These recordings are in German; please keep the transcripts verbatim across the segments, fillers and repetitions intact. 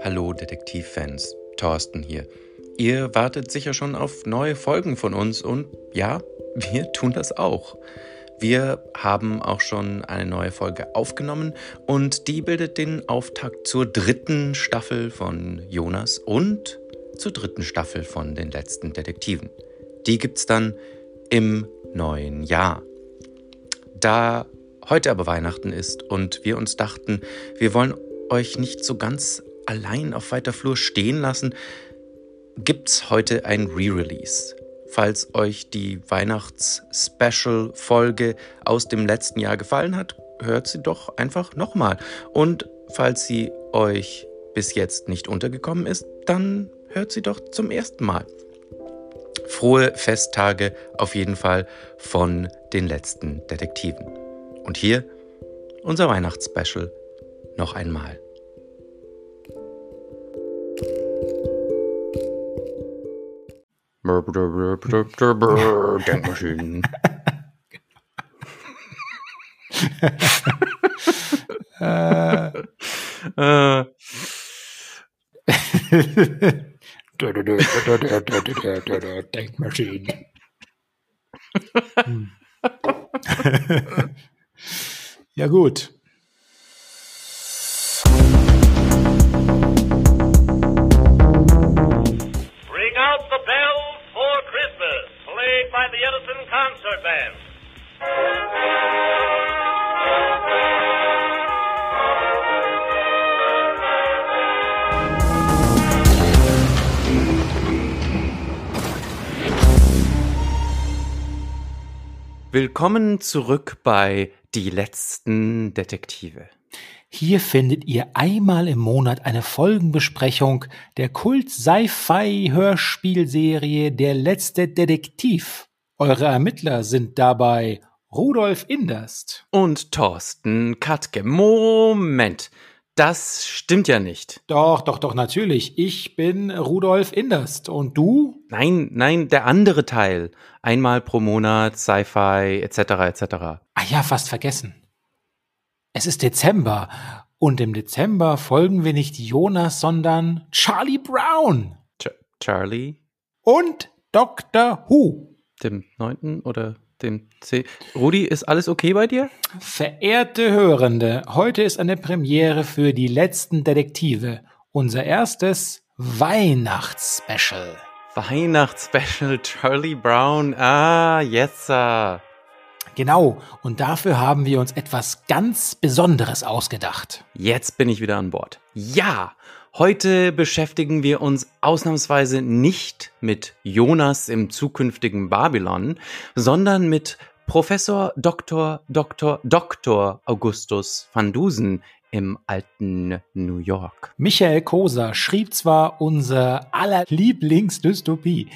Hallo Detektivfans, Thorsten hier. Ihr wartet sicher schon auf neue Folgen von uns und ja, wir tun das auch. Wir haben auch schon eine neue Folge aufgenommen und die bildet den Auftakt zur dritten Staffel von Jonas und zur dritten Staffel von den letzten Detektiven. Die gibt's dann im neuen Jahr. Da heute aber Weihnachten ist und wir uns dachten, wir wollen euch nicht so ganz allein auf weiter Flur stehen lassen, gibt's heute ein Re-Release. Falls euch die Weihnachts-Special-Folge aus dem letzten Jahr gefallen hat, hört sie doch einfach nochmal. Und falls sie euch bis jetzt nicht untergekommen ist, dann hört sie doch zum ersten Mal. Frohe Festtage auf jeden Fall von den letzten Detektiven. Und hier unser Weihnachtsspecial noch einmal. Denkmaschinen. äh. Denkmaschinen. Ja gut. Ring out the bells for Christmas, played by the Edison Concert Band. Willkommen zurück bei Die letzten Detektive. Hier findet ihr einmal im Monat eine Folgenbesprechung der Kult-Sci-Fi-Hörspielserie Der letzte Detektiv. Eure Ermittler sind dabei Rudolf Inderst und Thorsten Katke. Moment, das stimmt ja nicht. Doch, doch, doch, natürlich. Ich bin Rudolf Inderst. Und du? Nein, nein, der andere Teil. Einmal pro Monat, Sci-Fi, et cetera, et cetera. Ah ja, fast vergessen. Es ist Dezember. Und im Dezember folgen wir nicht Jonas, sondern Charlie Brown. Ch- Charlie? Und Doktor Who. Dem neunten oder dem zehn? Rudi, ist alles okay bei dir? Verehrte Hörende, heute ist eine Premiere für Die letzten Detektive. Unser erstes Weihnachtsspecial. Weihnachtsspecial Charlie Brown. Ah, jetzt. Yes, genau, und dafür haben wir uns etwas ganz Besonderes ausgedacht. Jetzt bin ich wieder an Bord. Ja, heute beschäftigen wir uns ausnahmsweise nicht mit Jonas im zukünftigen Babylon, sondern mit Professor Doktor Doktor Doktor Augustus van Dusen im alten New York. Michael Koser schrieb zwar unser aller Lieblingsdystopie,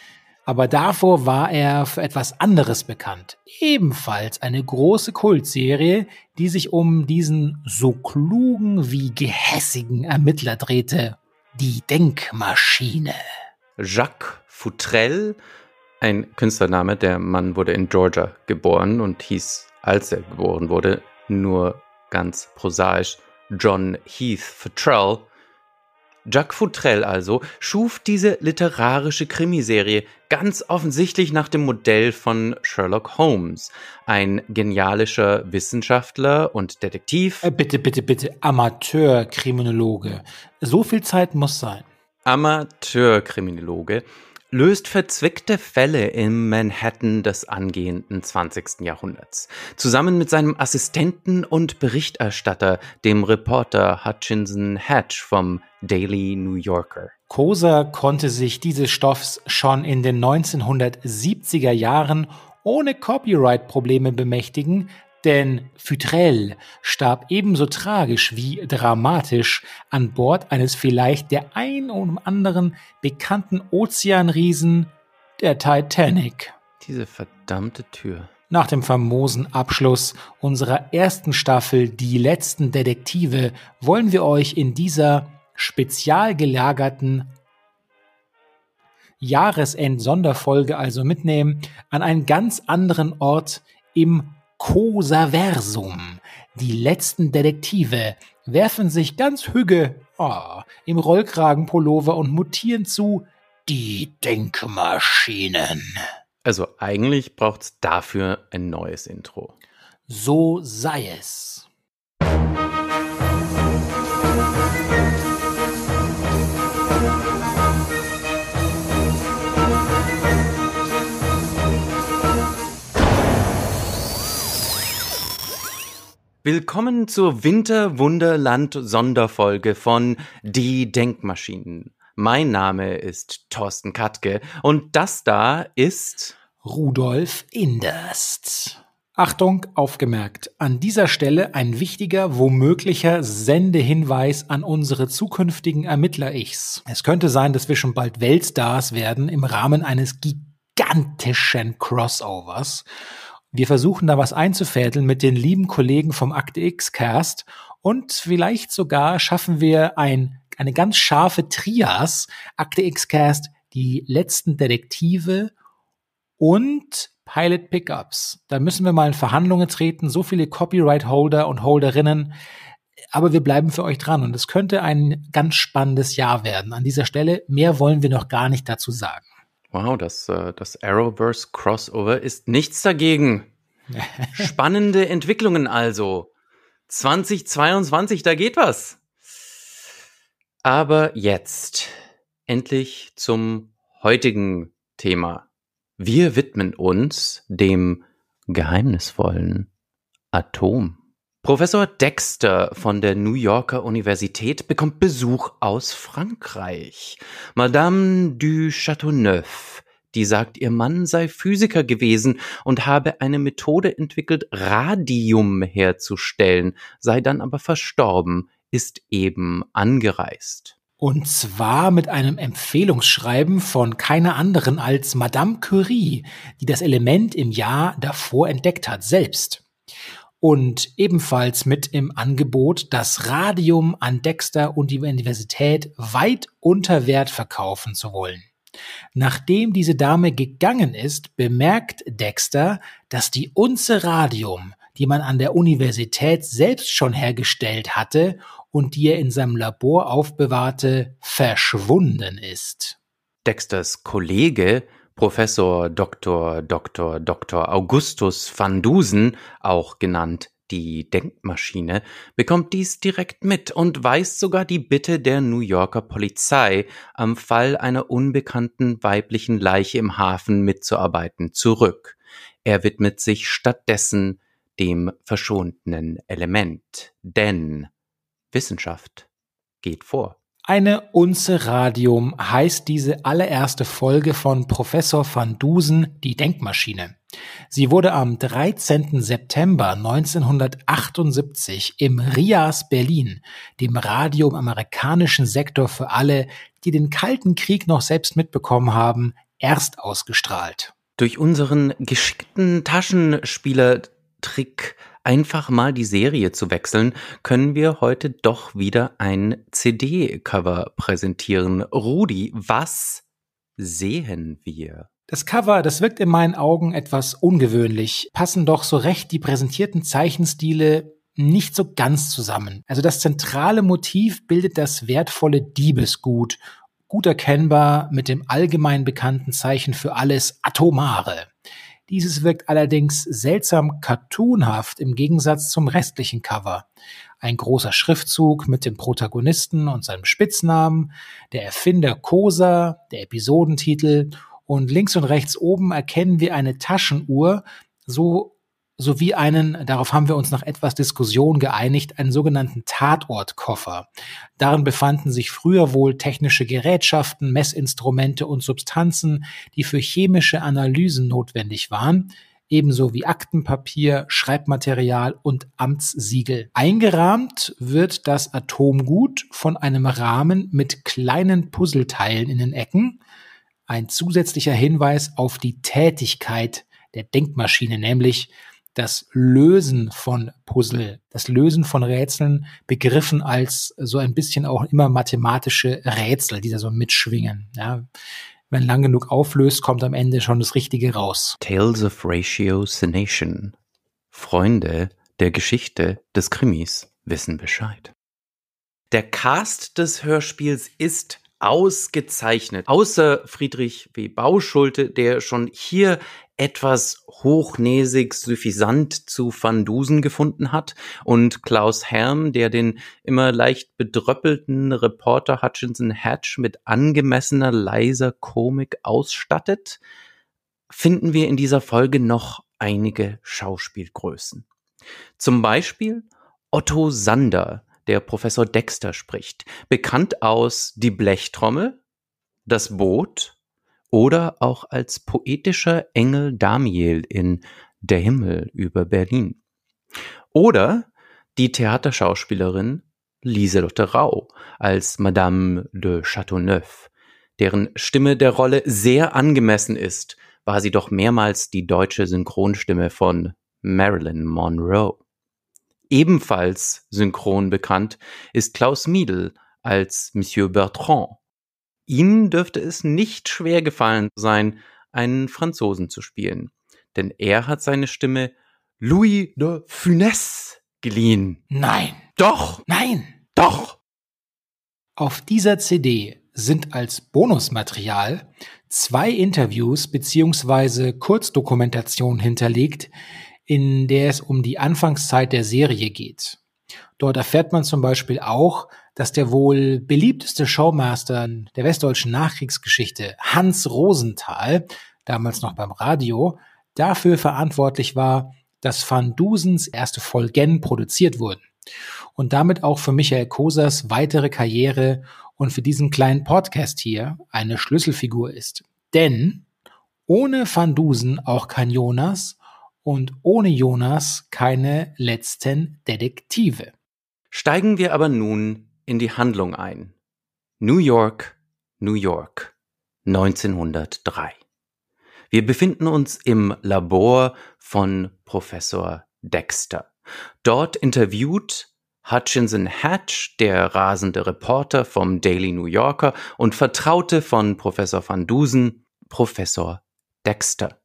aber davor war er für etwas anderes bekannt. Ebenfalls eine große Kultserie, die sich um diesen so klugen wie gehässigen Ermittler drehte. Die Denkmaschine. Jacques Futrelle, ein Künstlername, der Mann wurde in Georgia geboren und hieß, als er geboren wurde, nur ganz prosaisch John Heath Futrelle. Jacques Futrelle also schuf diese literarische Krimiserie ganz offensichtlich nach dem Modell von Sherlock Holmes. Ein genialischer Wissenschaftler und Detektiv. Äh, bitte, bitte, bitte, Amateurkriminologe. So viel Zeit muss sein. Amateurkriminologe löst verzwickte Fälle im Manhattan des angehenden zwanzigsten Jahrhunderts. Zusammen mit seinem Assistenten und Berichterstatter, dem Reporter Hutchinson Hatch vom Daily New Yorker. Koser konnte sich dieses Stoffs schon in den neunzehnhundertsiebziger Jahren ohne Copyright-Probleme bemächtigen, denn Futrelle starb ebenso tragisch wie dramatisch an Bord eines vielleicht der ein oder anderen bekannten Ozeanriesen, der Titanic. Diese verdammte Tür. Nach dem famosen Abschluss unserer ersten Staffel Die letzten Detektive wollen wir euch in dieser spezial gelagerten Jahresend-Sonderfolge also mitnehmen an einen ganz anderen Ort im Kosaversum. Die letzten Detektive werfen sich ganz hügge oh, im Rollkragenpullover und mutieren zu Die Denkmaschinen. Also eigentlich braucht's dafür ein neues Intro. So sei es. Willkommen zur Winter-Wunderland-Sonderfolge von Die Denkmaschinen. Mein Name ist Thorsten Katke und das da ist Rudolf Inderst. Achtung, aufgemerkt. An dieser Stelle ein wichtiger, womöglicher Sendehinweis an unsere zukünftigen Ermittler-Ichs. Es könnte sein, dass wir schon bald Weltstars werden im Rahmen eines gigantischen Crossovers. Wir versuchen da was einzufädeln mit den lieben Kollegen vom Akte X-Cast und vielleicht sogar schaffen wir ein, eine ganz scharfe Trias, Akte X-Cast, die letzten Detektive und Pilot Pickups. Da müssen wir mal in Verhandlungen treten, so viele Copyright-Holder und Holderinnen, aber wir bleiben für euch dran und es könnte ein ganz spannendes Jahr werden. An dieser Stelle, mehr wollen wir noch gar nicht dazu sagen. Wow, das, das Arrowverse Crossover ist nichts dagegen. Spannende Entwicklungen also. zwanzig zweiundzwanzig, da geht was. Aber jetzt endlich zum heutigen Thema. Wir widmen uns dem geheimnisvollen Atom. Professor Dexter von der New Yorker Universität bekommt Besuch aus Frankreich. Madame du Châteauneuf, die sagt, ihr Mann sei Physiker gewesen und habe eine Methode entwickelt, Radium herzustellen, sei dann aber verstorben, ist eben angereist. Und zwar mit einem Empfehlungsschreiben von keiner anderen als Madame Curie, die das Element im Jahr davor entdeckt hat, selbst. Und ebenfalls mit im Angebot, das Radium an Dexter und die Universität weit unter Wert verkaufen zu wollen. Nachdem diese Dame gegangen ist, bemerkt Dexter, dass die Unze Radium, die man an der Universität selbst schon hergestellt hatte und die er in seinem Labor aufbewahrte, verschwunden ist. Dexters Kollege Professor Doktor Doktor Doktor Augustus van Dusen, auch genannt die Denkmaschine, bekommt dies direkt mit und weist sogar die Bitte der New Yorker Polizei, am Fall einer unbekannten weiblichen Leiche im Hafen mitzuarbeiten, zurück. Er widmet sich stattdessen dem verschwundenen Element, denn Wissenschaft geht vor. Eine Unze Radium heißt diese allererste Folge von Professor van Dusen, die Denkmaschine. Sie wurde am dreizehnten September neunzehnhundertachtundsiebzig im R I A S Berlin, dem radium-amerikanischen Sektor für alle, die den Kalten Krieg noch selbst mitbekommen haben, erst ausgestrahlt. Durch unseren geschickten Taschenspielertrick einfach mal die Serie zu wechseln, können wir heute doch wieder ein C D-Cover präsentieren. Rudi, was sehen wir? Das Cover, das wirkt in meinen Augen etwas ungewöhnlich. Passen doch so recht die präsentierten Zeichenstile nicht so ganz zusammen. Also das zentrale Motiv bildet das wertvolle Diebesgut, gut erkennbar mit dem allgemein bekannten Zeichen für alles Atomare. Dieses wirkt allerdings seltsam cartoonhaft im Gegensatz zum restlichen Cover. Ein großer Schriftzug mit dem Protagonisten und seinem Spitznamen, der Erfinder Cosa, der Episodentitel und links und rechts oben erkennen wir eine Taschenuhr, so sowie einen, darauf haben wir uns nach etwas Diskussion geeinigt, einen sogenannten Tatortkoffer. Darin befanden sich früher wohl technische Gerätschaften, Messinstrumente und Substanzen, die für chemische Analysen notwendig waren, ebenso wie Aktenpapier, Schreibmaterial und Amtssiegel. Eingerahmt wird das Atomgut von einem Rahmen mit kleinen Puzzleteilen in den Ecken, ein zusätzlicher Hinweis auf die Tätigkeit der Denkmaschine, nämlich das Lösen von Puzzle, das Lösen von Rätseln, begriffen als so ein bisschen auch immer mathematische Rätsel, die da so mitschwingen. Ja, wenn lang genug auflöst, kommt am Ende schon das Richtige raus. Tales of Ratiocination. Freunde der Geschichte des Krimis wissen Bescheid. Der Cast des Hörspiels ist ausgezeichnet. Außer Friedrich W. Bauschulte, der schon hier etwas hochnäsig suffisant zu Van Dusen gefunden hat, und Klaus Herm, der den immer leicht bedröppelten Reporter Hutchinson Hatch mit angemessener leiser Komik ausstattet, finden wir in dieser Folge noch einige Schauspielgrößen. Zum Beispiel Otto Sander, der Professor Dexter spricht, bekannt aus Die Blechtrommel, Das Boot oder auch als poetischer Engel Damiel in Der Himmel über Berlin. Oder die Theaterschauspielerin Lieselotte Rau als Madame de Chateauneuf, deren Stimme der Rolle sehr angemessen ist, war sie doch mehrmals die deutsche Synchronstimme von Marilyn Monroe. Ebenfalls synchron bekannt ist Klaus Miedl als Monsieur Bertrand. Ihm dürfte es nicht schwer gefallen sein, einen Franzosen zu spielen, denn er hat seine Stimme Louis de Funès geliehen. Nein. Doch. Nein. Doch. Auf dieser C D sind als Bonusmaterial zwei Interviews bzw. Kurzdokumentationen hinterlegt, in der es um die Anfangszeit der Serie geht. Dort erfährt man zum Beispiel auch, dass der wohl beliebteste Showmaster der westdeutschen Nachkriegsgeschichte, Hans Rosenthal, damals noch beim Radio, dafür verantwortlich war, dass Van Dusens erste Folgen produziert wurden und damit auch für Michael Kosas weitere Karriere und für diesen kleinen Podcast hier eine Schlüsselfigur ist. Denn ohne Van Dusen auch kein Jonas und ohne Jonas keine letzten Detektive. Steigen wir aber nun in die Handlung ein. New York, New York, neunzehnhundertdrei. Wir befinden uns im Labor von Professor Dexter. Dort interviewt Hutchinson Hatch, der rasende Reporter vom Daily New Yorker und Vertraute von Professor Van Dusen, Professor Dexter.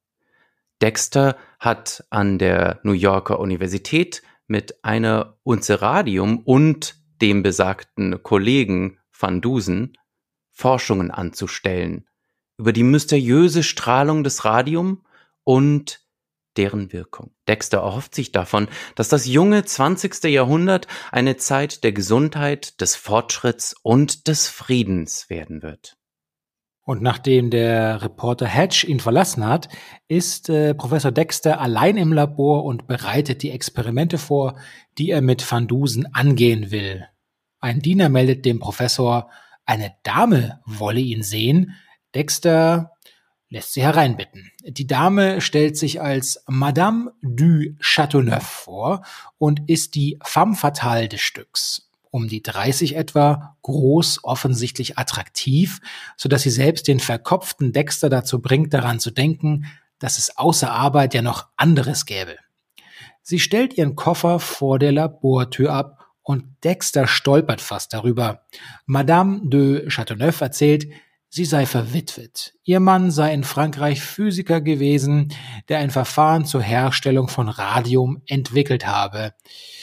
Dexter hat an der New Yorker Universität mit einer Unze Radium und dem besagten Kollegen Van Dusen Forschungen anzustellen über die mysteriöse Strahlung des Radium und deren Wirkung. Dexter erhofft sich davon, dass das junge zwanzigste Jahrhundert eine Zeit der Gesundheit, des Fortschritts und des Friedens werden wird. Und nachdem der Reporter Hatch ihn verlassen hat, ist äh, Professor Dexter allein im Labor und bereitet die Experimente vor, die er mit Van Dusen angehen will. Ein Diener meldet dem Professor, eine Dame wolle ihn sehen. Dexter lässt sie hereinbitten. Die Dame stellt sich als Madame du Chateauneuf vor und ist die femme fatale des Stücks. Um die dreißig etwa, groß, offensichtlich attraktiv, sodass sie selbst den verkopften Dexter dazu bringt, daran zu denken, dass es außer Arbeit ja noch anderes gäbe. Sie stellt ihren Koffer vor der Labortür ab und Dexter stolpert fast darüber. Madame de Chateauneuf erzählt, sie sei verwitwet. Ihr Mann sei in Frankreich Physiker gewesen, der ein Verfahren zur Herstellung von Radium entwickelt habe.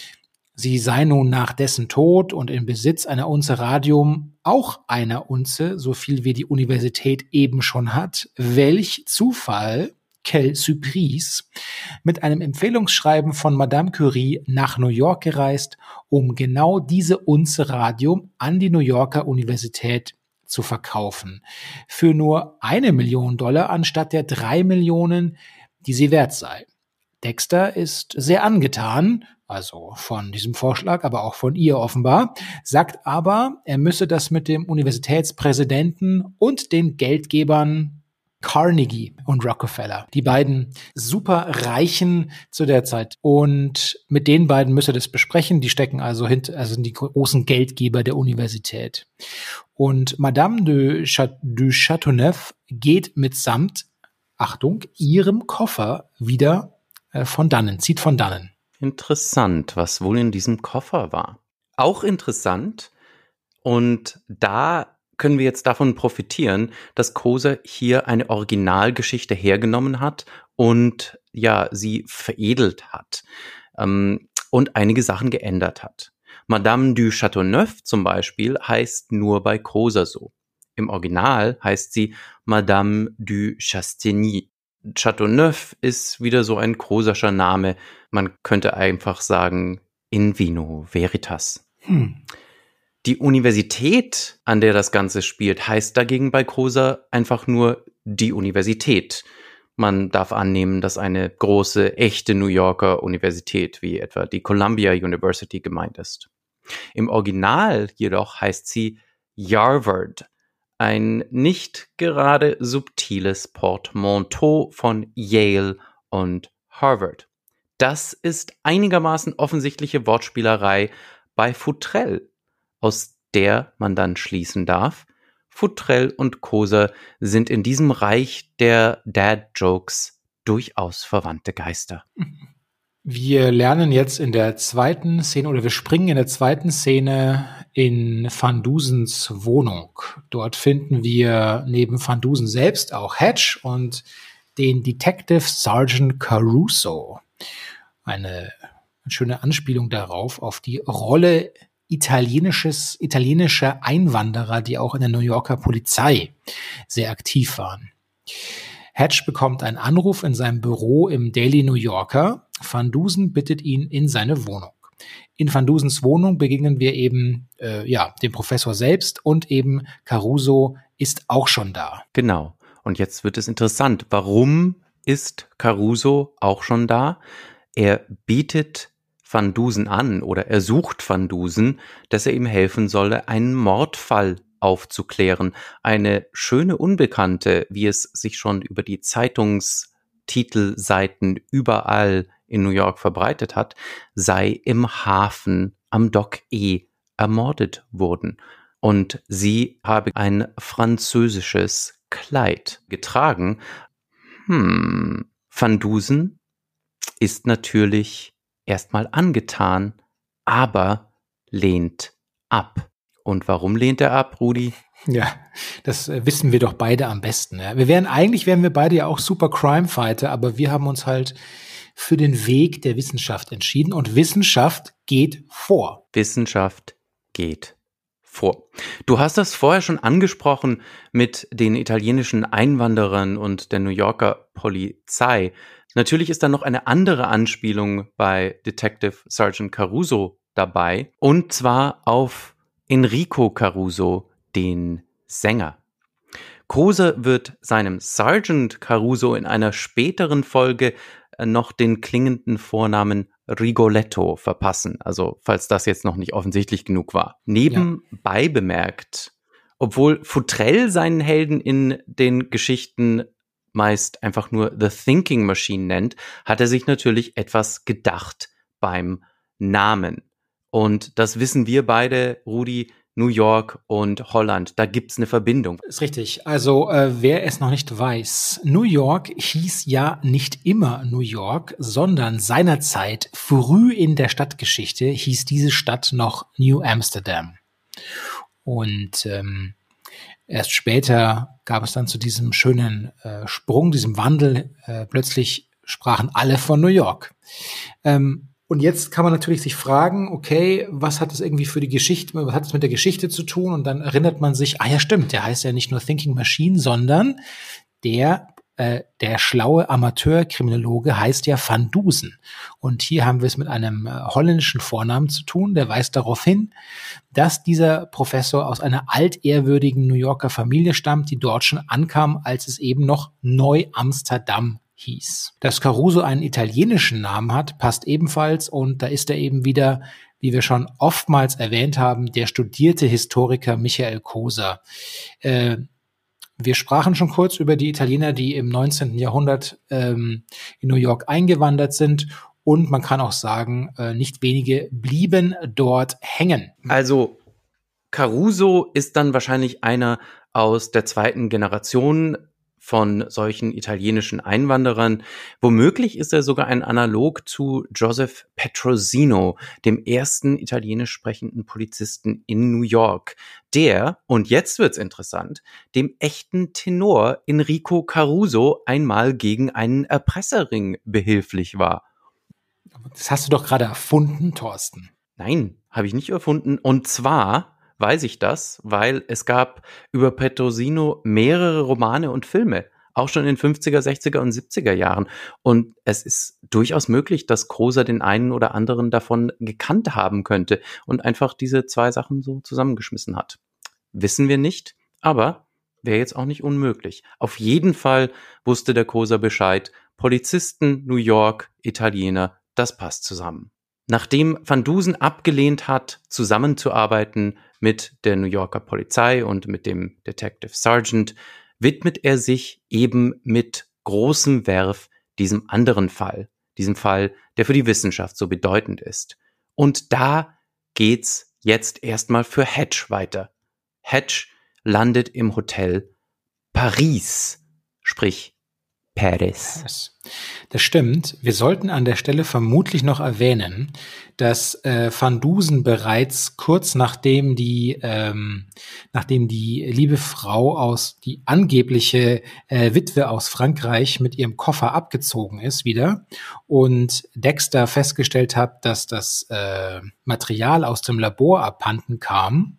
Sie sei nun nach dessen Tod und in Besitz einer Unze Radium, auch einer Unze, so viel wie die Universität eben schon hat, welch Zufall, quelle surprise, mit einem Empfehlungsschreiben von Madame Curie nach New York gereist, um genau diese Unze Radium an die New Yorker Universität zu verkaufen. Für nur eine Million Dollar anstatt der drei Millionen, die sie wert sei. Dexter ist sehr angetan, also von diesem Vorschlag, aber auch von ihr offenbar, sagt aber, er müsse das mit dem Universitätspräsidenten und den Geldgebern Carnegie und Rockefeller, die beiden Superreichen zu der Zeit, und mit den beiden müsse das besprechen. Die stecken also hinter, also die großen Geldgeber der Universität. Und Madame de, Ch- de Chateauneuf geht mitsamt, Achtung, ihrem Koffer wieder äh, von dannen, zieht von dannen. Interessant, was wohl in diesem Koffer war. Auch interessant, und da können wir jetzt davon profitieren, dass Kosa hier eine Originalgeschichte hergenommen hat und ja, sie veredelt hat ähm, und einige Sachen geändert hat. Madame du Châteauneuf zum Beispiel heißt nur bei Koser so. Im Original heißt sie Madame du Chastagny. Châteauneuf ist wieder so ein koserscher Name. Man könnte einfach sagen, in vino veritas. Hm. Die Universität, an der das Ganze spielt, heißt dagegen bei Koser einfach nur die Universität. Man darf annehmen, dass eine große, echte New Yorker Universität, wie etwa die Columbia University, gemeint ist. Im Original jedoch heißt sie Yarvard, ein nicht gerade subtiles Portmanteau von Yale und Harvard. Das ist einigermaßen offensichtliche Wortspielerei bei Futrell, aus der man dann schließen darf, Futrell und Koser sind in diesem Reich der Dad-Jokes durchaus verwandte Geister. Wir lernen jetzt in der zweiten Szene oder wir springen in der zweiten Szene in Van Dusens Wohnung. Dort finden wir neben Van Dusen selbst auch Hedge und den Detective Sergeant Caruso. Eine schöne Anspielung darauf, auf die Rolle italienisches, italienischer Einwanderer, die auch in der New Yorker Polizei sehr aktiv waren. Hedge bekommt einen Anruf in seinem Büro im Daily New Yorker. Van Dusen bittet ihn in seine Wohnung. In Van Dusens Wohnung begegnen wir eben äh, ja, dem Professor selbst und eben Caruso ist auch schon da. Genau. Und jetzt wird es interessant. Warum ist Caruso auch schon da? Er bietet Van Dusen an oder er sucht Van Dusen, dass er ihm helfen solle, einen Mordfall aufzuklären. Eine schöne Unbekannte, wie es sich schon über die Zeitungstitelseiten überall in New York verbreitet hat, sei im Hafen am Dock E ermordet worden. Und sie habe ein französisches Kleid getragen. Hm, Van Dusen ist natürlich erstmal angetan, aber lehnt ab. Und warum lehnt er ab, Rudi? Ja, das äh, wissen wir doch beide am besten. Ja. Wir wären eigentlich wären wir beide ja auch super Crime Fighter, aber wir haben uns halt für den Weg der Wissenschaft entschieden und Wissenschaft geht vor. Wissenschaft geht vor. Du hast das vorher schon angesprochen mit den italienischen Einwanderern und der New Yorker Polizei. Natürlich ist da noch eine andere Anspielung bei Detective Sergeant Caruso dabei, und zwar auf Enrico Caruso, den Sänger. Koser wird seinem Sergeant Caruso in einer späteren Folge noch den klingenden Vornamen Rigoletto verpassen, also falls das jetzt noch nicht offensichtlich genug war. Nebenbei bemerkt, obwohl Futrell seinen Helden in den Geschichten meist einfach nur The Thinking Machine nennt, hat er sich natürlich etwas gedacht beim Namen. Und das wissen wir beide, Rudi, New York und Holland, da gibt's eine Verbindung. Ist richtig. Also äh, wer es noch nicht weiß, New York hieß ja nicht immer New York, sondern seinerzeit früh in der Stadtgeschichte hieß diese Stadt noch New Amsterdam. Und ähm, erst später gab es dann zu diesem schönen äh, Sprung, diesem Wandel, äh, plötzlich sprachen alle von New York. Ähm, Und jetzt kann man natürlich sich fragen, okay, was hat das irgendwie für die Geschichte, was hat es mit der Geschichte zu tun? Und dann erinnert man sich, ah ja, stimmt, der heißt ja nicht nur Thinking Machine, sondern der, äh, der schlaue Amateurkriminologe heißt ja Van Dusen. Und hier haben wir es mit einem äh, holländischen Vornamen zu tun, der weist darauf hin, dass dieser Professor aus einer altehrwürdigen New Yorker Familie stammt, die dort schon ankam, als es eben noch Neu-Amsterdam hieß. Dass Caruso einen italienischen Namen hat, passt ebenfalls, und da ist er eben wieder, wie wir schon oftmals erwähnt haben, der studierte Historiker Michael Koser. Äh, wir sprachen schon kurz über die Italiener, die im neunzehnten Jahrhundert ähm, in New York eingewandert sind, und man kann auch sagen, äh, nicht wenige blieben dort hängen. Also Caruso ist dann wahrscheinlich einer aus der zweiten Generation von solchen italienischen Einwanderern. Womöglich ist er sogar ein Analog zu Joseph Petrosino, dem ersten italienisch sprechenden Polizisten in New York, der, und jetzt wird's interessant, dem echten Tenor Enrico Caruso einmal gegen einen Erpresserring behilflich war. Das hast du doch gerade erfunden, Thorsten. Nein, habe ich nicht erfunden. Und zwar weiß ich das, weil es gab über Petrosino mehrere Romane und Filme, auch schon in den fünfziger, sechziger und siebziger Jahren. Und es ist durchaus möglich, dass Kroser den einen oder anderen davon gekannt haben könnte und einfach diese zwei Sachen so zusammengeschmissen hat. Wissen wir nicht, aber wäre jetzt auch nicht unmöglich. Auf jeden Fall wusste der Kroser Bescheid. Polizisten, New York, Italiener, das passt zusammen. Nachdem Van Dusen abgelehnt hat, zusammenzuarbeiten mit der New Yorker Polizei und mit dem Detective Sergeant, widmet er sich eben mit großem Werf diesem anderen Fall, diesem Fall, der für die Wissenschaft so bedeutend ist. Und da geht's jetzt erstmal für Hedge weiter. Hedge landet im Hotel Paris, sprich Paris. Das stimmt. Wir sollten an der Stelle vermutlich noch erwähnen, dass äh, Van Dusen bereits kurz nachdem die ähm, nachdem die liebe Frau aus die angebliche äh, Witwe aus Frankreich mit ihrem Koffer abgezogen ist wieder und Dexter festgestellt hat, dass das äh, Material aus dem Labor abhanden kam,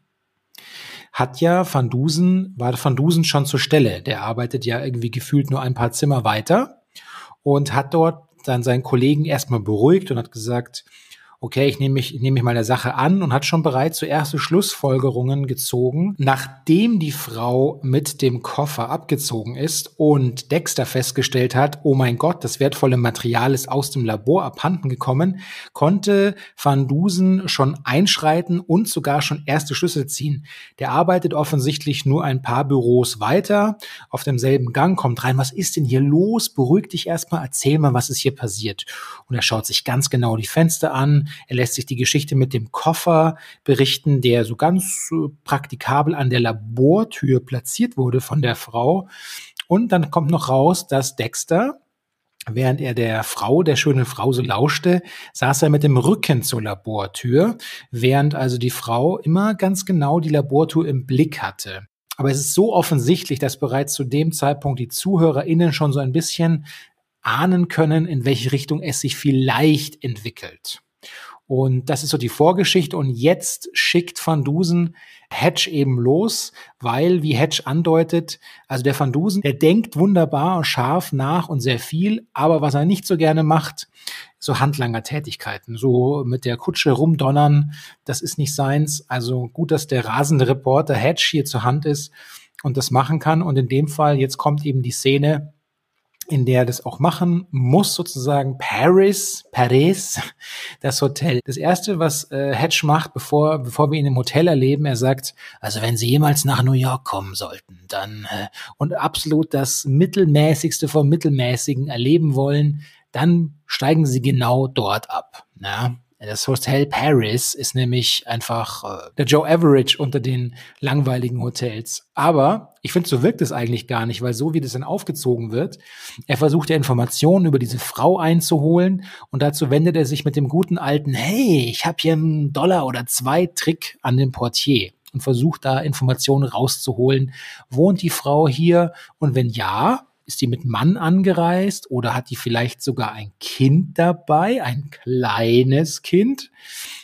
hat ja Van Dusen, war Van Dusen schon zur Stelle. Der arbeitet ja irgendwie gefühlt nur ein paar Zimmer weiter und hat dort dann seinen Kollegen erstmal beruhigt und hat gesagt, okay, ich nehme mich, ich nehme mich mal der Sache an und hat schon bereits so erste Schlussfolgerungen gezogen, nachdem die Frau mit dem Koffer abgezogen ist und Dexter festgestellt hat, oh mein Gott, das wertvolle Material ist aus dem Labor abhanden gekommen, konnte Van Dusen schon einschreiten und sogar schon erste Schlüsse ziehen. Der arbeitet offensichtlich nur ein paar Büros weiter, auf demselben Gang, kommt rein, was ist denn hier los? Beruhig dich erstmal, erzähl mal, was ist hier passiert. Und er schaut sich ganz genau die Fenster an. Er lässt sich die Geschichte mit dem Koffer berichten, der so ganz äh, praktikabel an der Labortür platziert wurde von der Frau. Und dann kommt noch raus, dass Dexter, während er der Frau, der schönen Frau so lauschte, saß er mit dem Rücken zur Labortür, während also die Frau immer ganz genau die Labortür im Blick hatte. Aber es ist so offensichtlich, dass bereits zu dem Zeitpunkt die ZuhörerInnen schon so ein bisschen ahnen können, in welche Richtung es sich vielleicht entwickelt. Und das ist so die Vorgeschichte. Und jetzt schickt Van Dusen Hedge eben los, weil, wie Hedge andeutet, also der Van Dusen, der denkt wunderbar und scharf nach und sehr viel, aber was er nicht so gerne macht, so Handlanger-Tätigkeiten, so mit der Kutsche rumdonnern, das ist nicht seins. Also gut, dass der rasende Reporter Hedge hier zur Hand ist und das machen kann. Und in dem Fall, jetzt kommt eben die Szene, in der das auch machen muss, sozusagen Paris, Paris, das Hotel. Das Erste, was äh, Hedge macht, bevor bevor wir ihn im Hotel erleben, er sagt, also wenn Sie jemals nach New York kommen sollten, dann äh, und absolut das Mittelmäßigste vom Mittelmäßigen erleben wollen, dann steigen Sie genau dort ab. Na? Das Hotel Paris ist nämlich einfach äh, der Joe Average unter den langweiligen Hotels. Aber ich finde, so wirkt es eigentlich gar nicht, weil so wie das dann aufgezogen wird, er versucht ja Informationen über diese Frau einzuholen und dazu wendet er sich mit dem guten alten, hey, ich habe hier einen Dollar oder zwei Trick an den Portier und versucht da Informationen rauszuholen. Wohnt die Frau hier? Und wenn ja, ist die mit Mann angereist oder hat die vielleicht sogar ein Kind dabei, ein kleines Kind?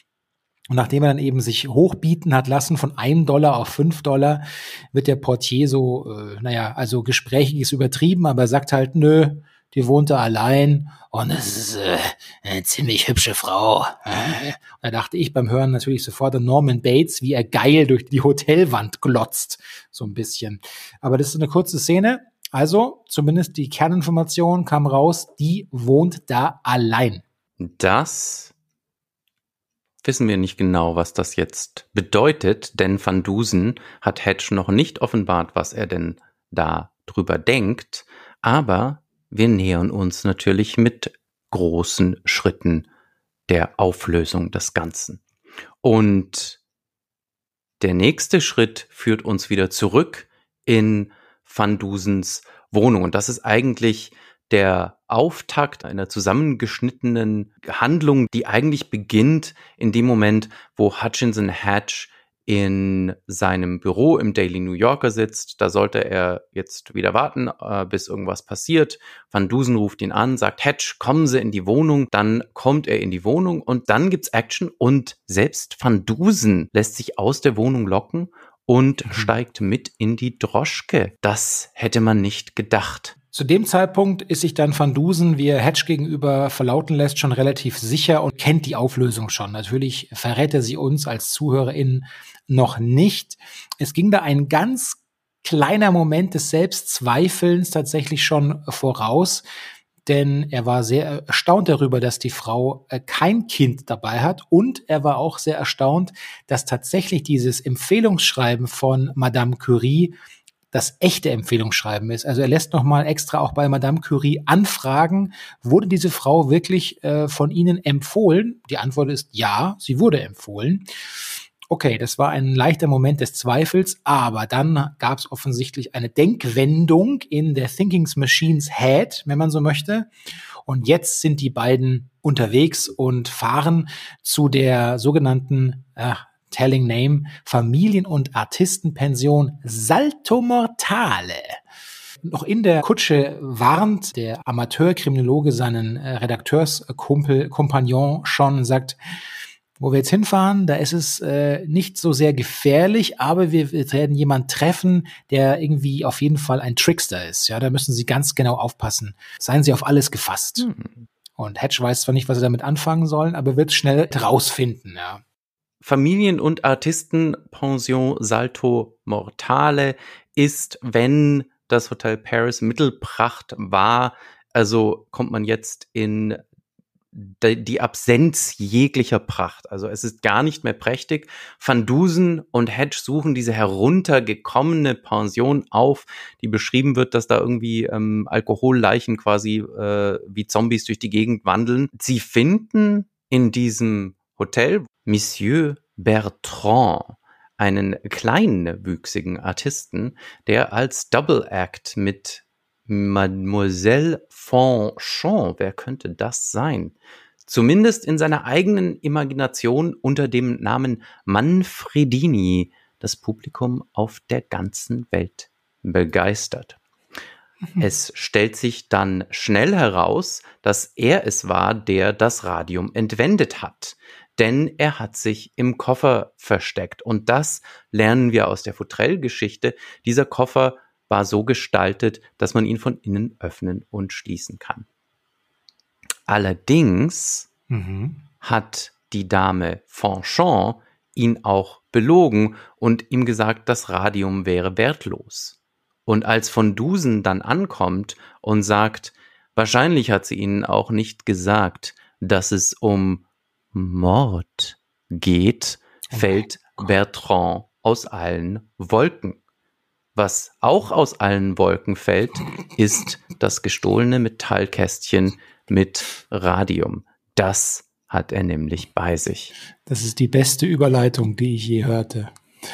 Und nachdem er dann eben sich hochbieten hat lassen von einem Dollar auf fünf Dollar, wird der Portier so, äh, naja, also gesprächig ist übertrieben, aber er sagt halt, nö, die wohnt da allein und es ist äh, eine ziemlich hübsche Frau. Und da dachte ich beim Hören natürlich sofort an Norman Bates, wie er geil durch die Hotelwand glotzt, so ein bisschen. Aber das ist eine kurze Szene. Also, zumindest die Kerninformation kam raus, die wohnt da allein. Das wissen wir nicht genau, was das jetzt bedeutet, denn Van Dusen hat Hedge noch nicht offenbart, was er denn da drüber denkt, aber wir nähern uns natürlich mit großen Schritten der Auflösung des Ganzen. Und der nächste Schritt führt uns wieder zurück in Van Dusens Wohnung. Und das ist eigentlich der Auftakt einer zusammengeschnittenen Handlung, die eigentlich beginnt in dem Moment, wo Hutchinson Hedge in seinem Büro im Daily New Yorker sitzt. Da sollte er jetzt wieder warten, äh, bis irgendwas passiert. Van Dusen ruft ihn an, sagt, Hedge, kommen Sie in die Wohnung. Dann kommt er in die Wohnung und dann gibt's Action und selbst Van Dusen lässt sich aus der Wohnung locken und mhm. steigt mit in die Droschke. Das hätte man nicht gedacht. Zu dem Zeitpunkt ist sich dann Van Dusen, wie er Hedge gegenüber verlauten lässt, schon relativ sicher und kennt die Auflösung schon. Natürlich verrät er sie uns als ZuhörerInnen noch nicht. Es ging da ein ganz kleiner Moment des Selbstzweifelns tatsächlich schon voraus, denn er war sehr erstaunt darüber, dass die Frau kein Kind dabei hat und er war auch sehr erstaunt, dass tatsächlich dieses Empfehlungsschreiben von Madame Curie das echte Empfehlungsschreiben ist. Also er lässt nochmal extra auch bei Madame Curie anfragen, wurde diese Frau wirklich äh, von Ihnen empfohlen? Die Antwort ist ja, sie wurde empfohlen. Okay, das war ein leichter Moment des Zweifels, aber dann gab es offensichtlich eine Denkwendung in der Thinking Machines Head, wenn man so möchte. Und jetzt sind die beiden unterwegs und fahren zu der sogenannten äh, Telling Name Familien- und Artistenpension Salto Mortale. Noch in der Kutsche warnt der Amateurkriminologe seinen äh, Redakteurskumpel, Kompagnon schon und sagt, wo wir jetzt hinfahren, da ist es äh, nicht so sehr gefährlich, aber wir, wir werden jemanden treffen, der irgendwie auf jeden Fall ein Trickster ist. Ja, da müssen Sie ganz genau aufpassen. Seien Sie auf alles gefasst. Hm. Und Hedge weiß zwar nicht, was er damit anfangen sollen, aber wird schnell rausfinden, ja. Familien- und Artistenpension Salto Mortale ist, wenn das Hotel Paris Mittelpracht war, also kommt man jetzt in die Absenz jeglicher Pracht. Also es ist gar nicht mehr prächtig. Van Dusen und Hedge suchen diese heruntergekommene Pension auf, die beschrieben wird, dass da irgendwie ähm, Alkoholleichen quasi äh, wie Zombies durch die Gegend wandeln. Sie finden in diesem Hotel Monsieur Bertrand, einen kleinwüchsigen Artisten, der als Double Act mit Mademoiselle Fanchon, wer könnte das sein? Zumindest in seiner eigenen Imagination unter dem Namen Manfredini das Publikum auf der ganzen Welt begeistert. Mhm. Es stellt sich dann schnell heraus, dass er es war, der das Radium entwendet hat. Denn er hat sich im Koffer versteckt. Und das lernen wir aus der Futrell-Geschichte. Dieser Koffer war so gestaltet, dass man ihn von innen öffnen und schließen kann. Allerdings mhm. hat die Dame Fanchon ihn auch belogen und ihm gesagt, das Radium wäre wertlos. Und als Van Dusen dann ankommt und sagt, wahrscheinlich hat sie ihnen auch nicht gesagt, dass es um Mord geht, fällt Bertrand aus allen Wolken. Was auch aus allen Wolken fällt, ist das gestohlene Metallkästchen mit Radium. Das hat er nämlich bei sich. Das ist die beste Überleitung, die ich je hörte.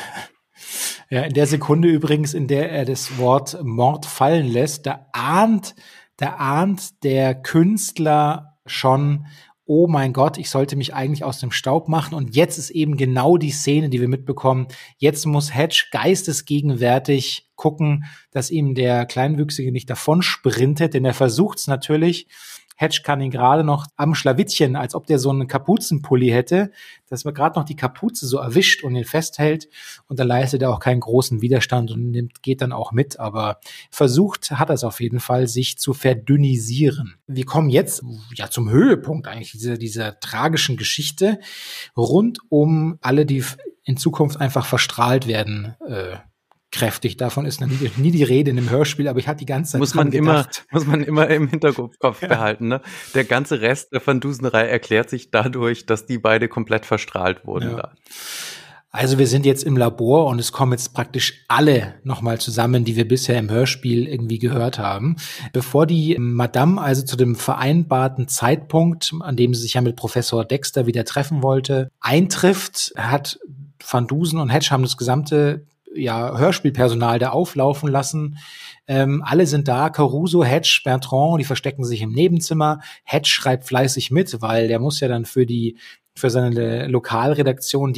Ja, in der Sekunde übrigens, in der er das Wort Mord fallen lässt, da ahnt, da ahnt der Künstler schon, oh mein Gott, ich sollte mich eigentlich aus dem Staub machen. Und jetzt ist eben genau die Szene, die wir mitbekommen. Jetzt muss Hedge geistesgegenwärtig gucken, dass ihm der Kleinwüchsige nicht davon sprintet, denn er versucht es natürlich. Hedge kann ihn gerade noch am Schlawittchen, als ob der so einen Kapuzenpulli hätte, dass man gerade noch die Kapuze so erwischt und ihn festhält. Und dann leistet er auch keinen großen Widerstand und nimmt, geht dann auch mit. Aber versucht hat er es auf jeden Fall, sich zu verdünnisieren. Wir kommen jetzt ja zum Höhepunkt eigentlich dieser, dieser tragischen Geschichte rund um alle, die in Zukunft einfach verstrahlt werden, äh, kräftig. Davon ist nie, nie die Rede in einem Hörspiel, aber ich hatte die ganze Zeit muss man immer muss man immer im Hinterkopf ja. behalten. Ne? Der ganze Rest der Van Dusen-Reihe erklärt sich dadurch, dass die beide komplett verstrahlt wurden. Ja. Da. Also wir sind jetzt im Labor und es kommen jetzt praktisch alle nochmal zusammen, die wir bisher im Hörspiel irgendwie gehört haben. Bevor die Madame also zu dem vereinbarten Zeitpunkt, an dem sie sich ja mit Professor Dexter wieder treffen wollte, eintrifft, hat Van Dusen und Hedge haben das gesamte ja, Hörspielpersonal da auflaufen lassen. Ähm, alle sind da, Caruso, Hedge, Bertrand, die verstecken sich im Nebenzimmer. Hedge schreibt fleißig mit, weil der muss ja dann für die, für seine Lokalredaktion die,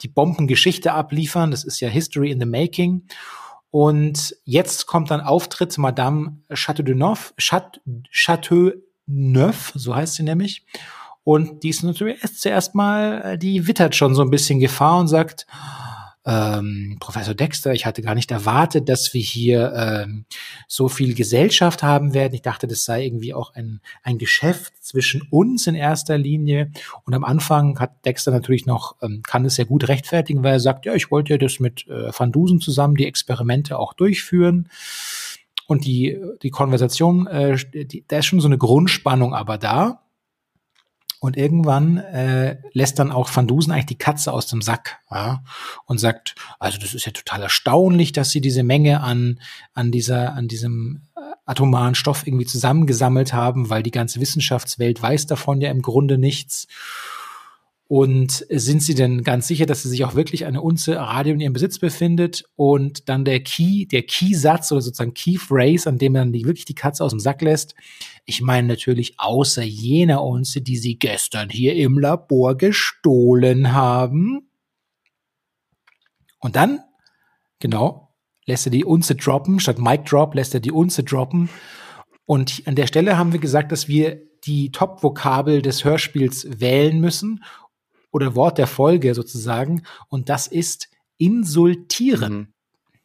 die Bombengeschichte abliefern. Das ist ja History in the Making. Und jetzt kommt dann Auftritt Madame Chateauneuf, Chateauneuf, so heißt sie nämlich. Und die ist natürlich erst zuerst mal, die wittert schon so ein bisschen Gefahr und sagt, ähm, Professor Dexter, ich hatte gar nicht erwartet, dass wir hier ähm, so viel Gesellschaft haben werden. Ich dachte, das sei irgendwie auch ein, ein Geschäft zwischen uns in erster Linie. Und am Anfang hat Dexter natürlich noch, ähm, kann es sehr gut rechtfertigen, weil er sagt, ja, ich wollte ja das mit äh, Van Dusen zusammen, die Experimente auch durchführen. Und die, die Konversation, äh, die, da ist schon so eine Grundspannung aber da. Und irgendwann äh, lässt dann auch Van Dusen eigentlich die Katze aus dem Sack, ja, und sagt, also das ist ja total erstaunlich, dass sie diese Menge an an dieser an diesem atomaren Stoff irgendwie zusammengesammelt haben, weil die ganze Wissenschaftswelt weiß davon ja im Grunde nichts. Und sind sie denn ganz sicher, dass sie sich auch wirklich eine Unze Radium in ihrem Besitz befindet? Und dann der Key, der Key-Satz oder sozusagen Key-Phrase, an dem man die, wirklich die Katze aus dem Sack lässt. Ich meine natürlich außer jener Unze, die sie gestern hier im Labor gestohlen haben. Und dann, genau, lässt er die Unze droppen. Statt Mic Drop lässt er die Unze droppen. Und an der Stelle haben wir gesagt, dass wir die Top-Vokabel des Hörspiels wählen müssen. Oder Wort der Folge sozusagen. Und das ist insultieren. Mhm.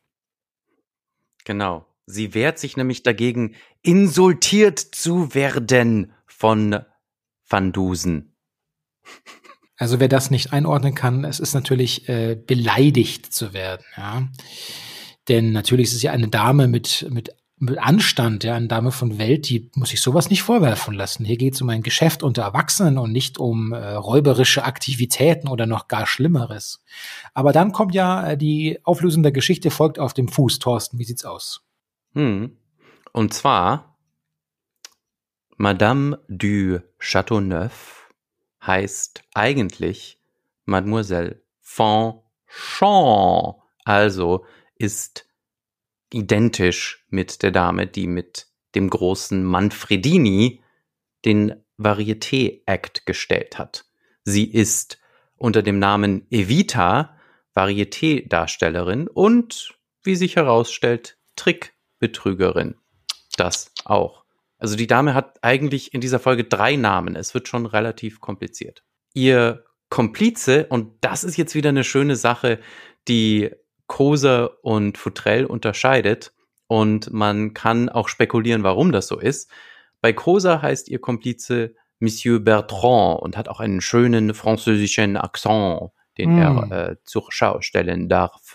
Genau. Sie wehrt sich nämlich dagegen, insultiert zu werden von Van Dusen. Also wer das nicht einordnen kann, es ist natürlich äh, beleidigt zu werden. Ja? Denn natürlich ist es ja eine Dame mit, mit mit Anstand, ja, eine Dame von Welt, die muss sich sowas nicht vorwerfen lassen. Hier geht es um ein Geschäft unter Erwachsenen und nicht um äh, räuberische Aktivitäten oder noch gar Schlimmeres. Aber dann kommt ja äh, die Auflösung der Geschichte folgt auf dem Fuß. Thorsten, wie sieht's aus? Hm. Und zwar Madame du Chateauneuf heißt eigentlich Mademoiselle Fanchon, also ist identisch mit der Dame, die mit dem großen Manfredini den Varieté-Act gestellt hat. Sie ist unter dem Namen Evita Varieté-Darstellerin und, wie sich herausstellt, Trickbetrügerin. Das auch. Also die Dame hat eigentlich in dieser Folge drei Namen. Es wird schon relativ kompliziert. Ihr Komplize, und das ist jetzt wieder eine schöne Sache, die Koser und Futrell unterscheidet, und man kann auch spekulieren, warum das so ist. Bei Koser heißt ihr Komplize Monsieur Bertrand und hat auch einen schönen französischen Akzent, den mm. er äh, zur Schau stellen darf.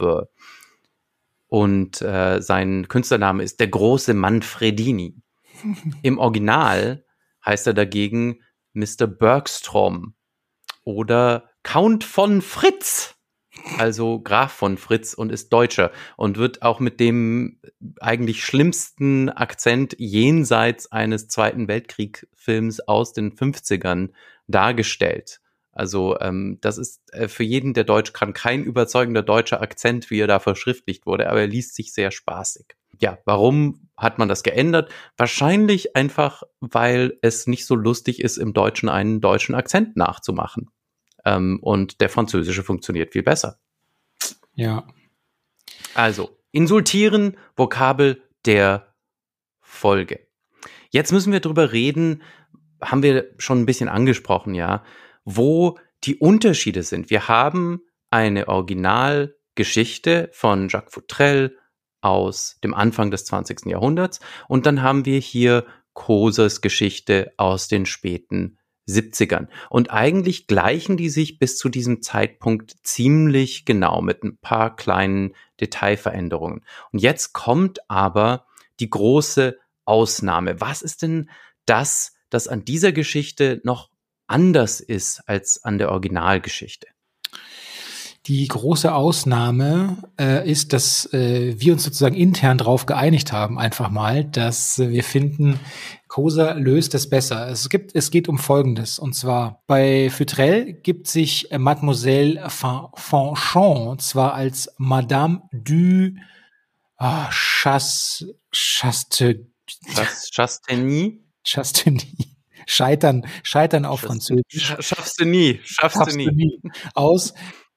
Und äh, sein Künstlername ist der große Manfredini. Im Original heißt er dagegen Mister Bergstrom oder Count von Fritz, also Graf von Fritz, und ist Deutscher und wird auch mit dem eigentlich schlimmsten Akzent jenseits eines Zweiten Weltkriegsfilms aus den fünfzigern dargestellt. Also ähm, das ist äh, für jeden, der Deutsch kann, kein überzeugender deutscher Akzent, wie er da verschriftlicht wurde, aber er liest sich sehr spaßig. Ja, warum hat man das geändert? Wahrscheinlich einfach, weil es nicht so lustig ist, im Deutschen einen deutschen Akzent nachzumachen. Ähm, und der französische funktioniert viel besser. Ja. Also, insultieren, Vokabel der Folge. Jetzt müssen wir drüber reden, haben wir schon ein bisschen angesprochen, ja, wo die Unterschiede sind. Wir haben eine Originalgeschichte von Jacques Futrell aus dem Anfang des zwanzigsten Jahrhunderts und dann haben wir hier Kosers Geschichte aus den späten siebzigern. Und eigentlich gleichen die sich bis zu diesem Zeitpunkt ziemlich genau mit ein paar kleinen Detailveränderungen. Und jetzt kommt aber die große Ausnahme. Was ist denn das, das an dieser Geschichte noch anders ist als an der Originalgeschichte? Die große Ausnahme äh, ist, dass äh, wir uns sozusagen intern darauf geeinigt haben, einfach mal, dass äh, wir finden, Koser löst es besser. Es gibt, es geht um Folgendes. Und zwar, bei Futrell gibt sich äh, Mademoiselle Fanchon zwar als Madame du ah, Chasse, Chaste, Chasteny? Chasteny. Scheitern, Scheitern auf Französisch. Schaffst du nie, schaffst, schaffst du nie. nie. Aus.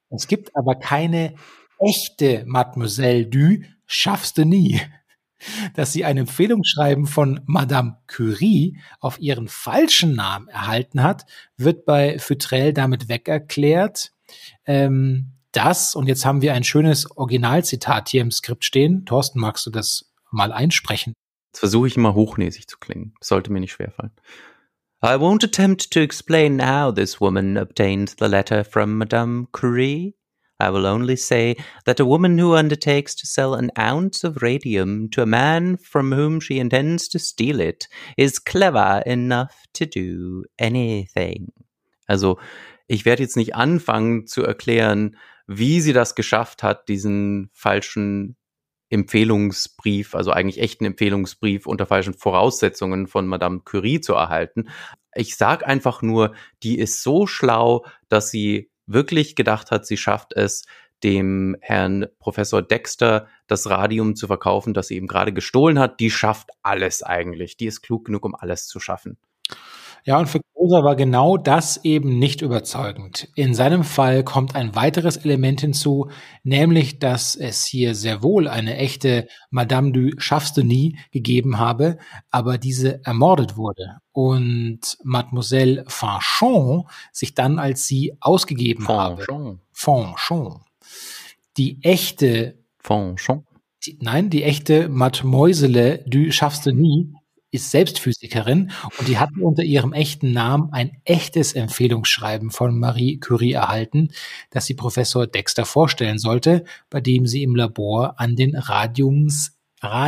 Es gibt aber keine echte Mademoiselle du schaffst du nie. Dass sie ein Empfehlungsschreiben von Madame Curie auf ihren falschen Namen erhalten hat, wird bei Futrell damit wegerklärt, ähm, dass, und jetzt haben wir ein schönes Originalzitat hier im Skript stehen. Thorsten, magst du das mal einsprechen? Jetzt versuche ich immer hochnäsig zu klingen. Das sollte mir nicht schwerfallen. I won't attempt to explain how this woman obtained the letter from Madame Curie. I will only say that a woman who undertakes to sell an ounce of radium to a man from whom she intends to steal it is clever enough to do anything. Also, ich werde jetzt nicht anfangen zu erklären, wie sie das geschafft hat, diesen falschen Empfehlungsbrief, also eigentlich echten Empfehlungsbrief unter falschen Voraussetzungen von Madame Curie zu erhalten. Ich sag einfach nur, die ist so schlau, dass sie wirklich gedacht hat, sie schafft es, dem Herrn Professor Dexter das Radium zu verkaufen, das sie eben gerade gestohlen hat. Die schafft alles eigentlich. Die ist klug genug, um alles zu schaffen. Ja, und für Kosa war genau das eben nicht überzeugend. In seinem Fall kommt ein weiteres Element hinzu, nämlich, dass es hier sehr wohl eine echte Madame du schaffst du nie gegeben habe, aber diese ermordet wurde. Und Mademoiselle Fanchon sich dann als sie ausgegeben Fanchon. habe. Fanchon. Die echte Fanchon. Die, nein, die echte Mademoiselle du schaffst du nie ist selbst Physikerin und die hatte unter ihrem echten Namen ein echtes Empfehlungsschreiben von Marie Curie erhalten, das sie Professor Dexter vorstellen sollte, bei dem sie im Labor an den Radiums,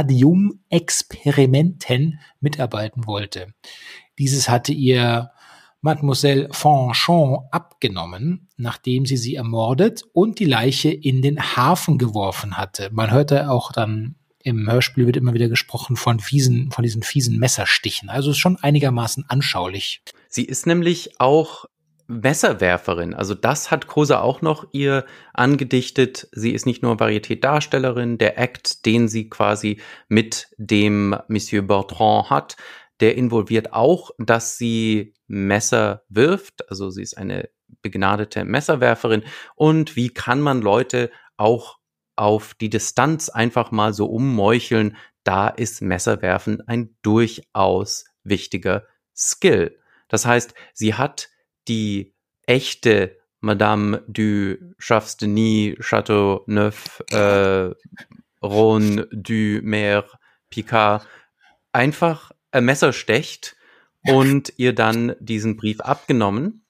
Radiumexperimenten mitarbeiten wollte. Dieses hatte ihr Mademoiselle Fanchon abgenommen, nachdem sie sie ermordet und die Leiche in den Hafen geworfen hatte. Man hörte auch dann im Hörspiel wird immer wieder gesprochen von fiesen, von diesen fiesen Messerstichen. Also ist schon einigermaßen anschaulich. Sie ist nämlich auch Messerwerferin. Also das hat Kosa auch noch ihr angedichtet. Sie ist nicht nur Varieté-Darstellerin. Der Act, den sie quasi mit dem Monsieur Bertrand hat, der involviert auch, dass sie Messer wirft. Also sie ist eine begnadete Messerwerferin. Und wie kann man Leute auch auf die Distanz einfach mal so ummeucheln, da ist Messerwerfen ein durchaus wichtiger Skill. Das heißt, sie hat die echte Madame du schaffst nie Châteauneuf, äh, Rhône du Mer Picard einfach ein Messer stecht und ihr dann diesen Brief abgenommen.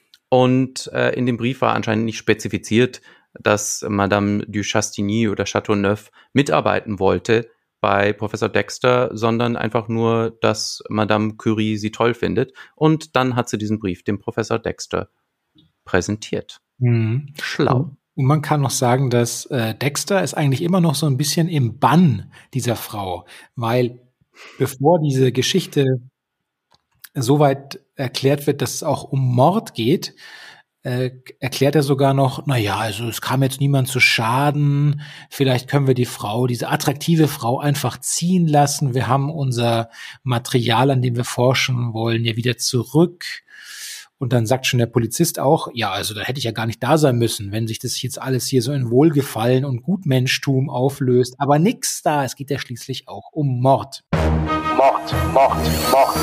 Und äh, in dem Brief war anscheinend nicht spezifiziert, dass Madame du Chastigny oder Châteauneuf mitarbeiten wollte bei Professor Dexter, sondern einfach nur, dass Madame Curie sie toll findet. Und dann hat sie diesen Brief dem Professor Dexter präsentiert. Mhm. Schlau. Und man kann noch sagen, dass äh, Dexter ist eigentlich immer noch so ein bisschen im Bann dieser Frau, weil bevor diese Geschichte soweit erklärt wird, dass es auch um Mord geht, Äh, erklärt er sogar noch, na ja, also es kam jetzt niemand zu Schaden, vielleicht können wir die Frau, diese attraktive Frau einfach ziehen lassen, wir haben unser Material, an dem wir forschen wollen, ja wieder zurück. Und dann sagt schon der Polizist auch, ja, also da hätte ich ja gar nicht da sein müssen, wenn sich das jetzt alles hier so in Wohlgefallen und Gutmenschtum auflöst. Aber nix da, es geht ja schließlich auch um Mord. Mord, Mord, Mord.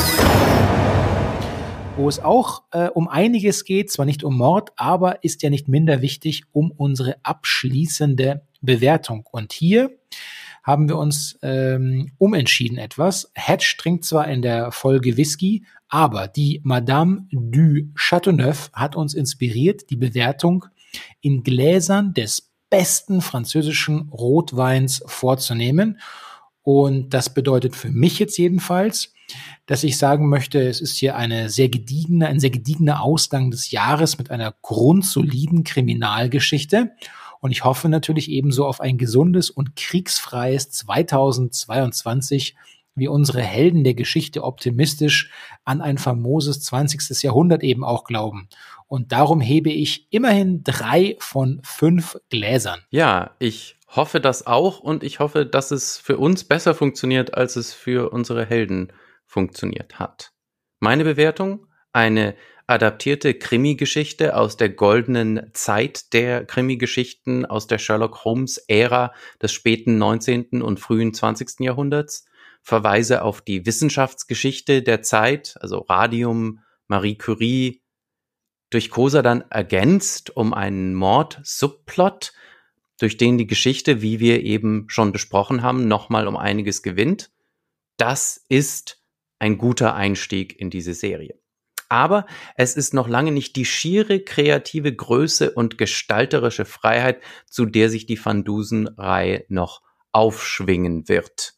Wo es auch äh, um einiges geht, zwar nicht um Mord, aber ist ja nicht minder wichtig, um unsere abschließende Bewertung. Und hier haben wir uns ähm, umentschieden etwas. Hatch trinkt zwar in der Folge Whisky, aber die Madame du Châteauneuf hat uns inspiriert, die Bewertung in Gläsern des besten französischen Rotweins vorzunehmen. Und das bedeutet für mich jetzt jedenfalls, dass ich sagen möchte, es ist hier eine sehr gediegene, ein sehr gediegener Ausgang des Jahres mit einer grundsoliden Kriminalgeschichte. Und ich hoffe natürlich ebenso auf ein gesundes und kriegsfreies zweitausendzweiundzwanzig, wie unsere Helden der Geschichte optimistisch an ein famoses zwanzigstes Jahrhundert eben auch glauben. Und darum hebe ich immerhin drei von fünf Gläsern. Ja, ich hoffe das auch und ich hoffe, dass es für uns besser funktioniert, als es für unsere Helden funktioniert hat. Meine Bewertung? Eine adaptierte Krimi-Geschichte aus der goldenen Zeit der Krimi-Geschichten aus der Sherlock Holmes-Ära des späten neunzehnten und frühen zwanzigsten Jahrhunderts. Verweise auf die Wissenschaftsgeschichte der Zeit, also Radium, Marie Curie, durch Kosa dann ergänzt um einen Mord-Subplot, durch den die Geschichte, wie wir eben schon besprochen haben, nochmal um einiges gewinnt. Das ist ein guter Einstieg in diese Serie. Aber es ist noch lange nicht die schiere kreative Größe und gestalterische Freiheit, zu der sich die Van Dusen-Reihe noch aufschwingen wird.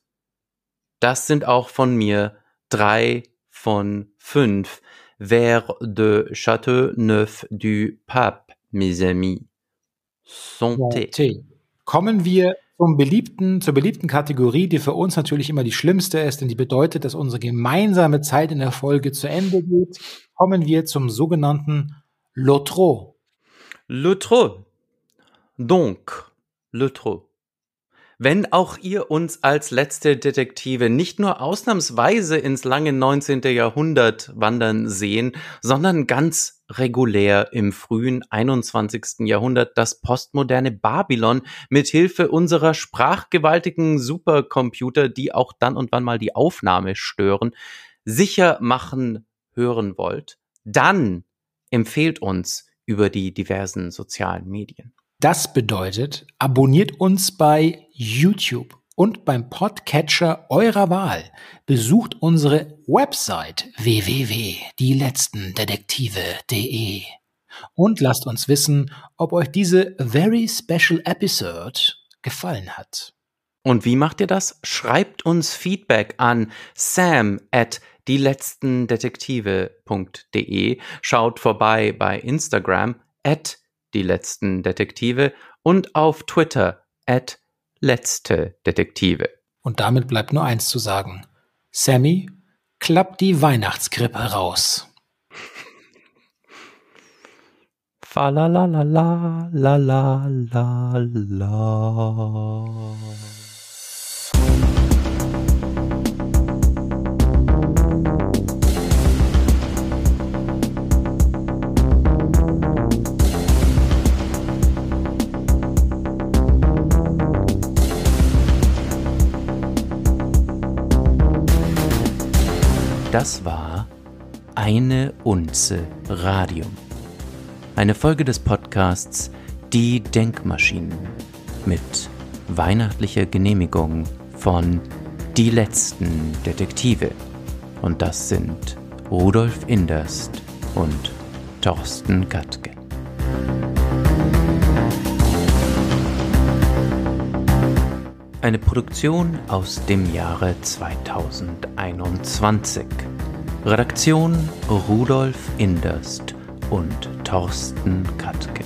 Das sind auch von mir drei von fünf. Vers de Châteauneuf-du-Pape, mes amis. Santé. Santé. Kommen wir zum beliebten, zur beliebten Kategorie, die für uns natürlich immer die schlimmste ist, denn die bedeutet, dass unsere gemeinsame Zeit in der Folge zu Ende geht. Kommen wir zum sogenannten L'Autro. L'Autro. Donc, L'Autro. Wenn auch ihr uns als letzte Detektive nicht nur ausnahmsweise ins lange neunzehnte. Jahrhundert wandern sehen, sondern ganz regulär im frühen einundzwanzigsten. Jahrhundert das postmoderne Babylon mit Hilfe unserer sprachgewaltigen Supercomputer, die auch dann und wann mal die Aufnahme stören, sicher machen hören wollt, dann empfehlt uns über die diversen sozialen Medien. Das bedeutet, abonniert uns bei YouTube und beim Podcatcher eurer Wahl. Besucht unsere Website w w w punkt die letzten detektive punkt de und lasst uns wissen, ob euch diese very special episode gefallen hat. Und wie macht ihr das? Schreibt uns Feedback an sam at die letzten detektive punkt de. Schaut vorbei bei Instagram at die letzten Detektive und auf Twitter at letzte Detektive. Und damit bleibt nur eins zu sagen. Sammy, klapp die Weihnachtskrippe raus. Fa la la la la la la la la. Das war Eine Unze Radium. Eine Folge des Podcasts Die Denkmaschinen mit weihnachtlicher Genehmigung von Die letzten Detektive. Und das sind Rudolf Inderst und Thorsten Gattke. Eine Produktion aus dem Jahre zweitausendeinundzwanzig. Redaktion Rudolf Inderst und Thorsten Gattke.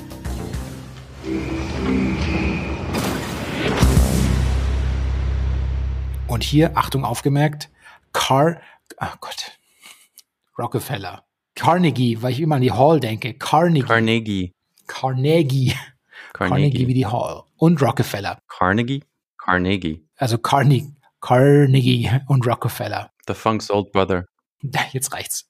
Und hier, Achtung aufgemerkt, Car... Ach Gott. Rockefeller. Carnegie, weil ich immer an die Hall denke. Carnegie. Carnegie. Carnegie. Carnegie. Carnegie wie die Hall. Und Rockefeller. Carnegie? Carnegie. Also Carnegie, Carnegie und Rockefeller. The Funk's old brother. Jetzt reicht's.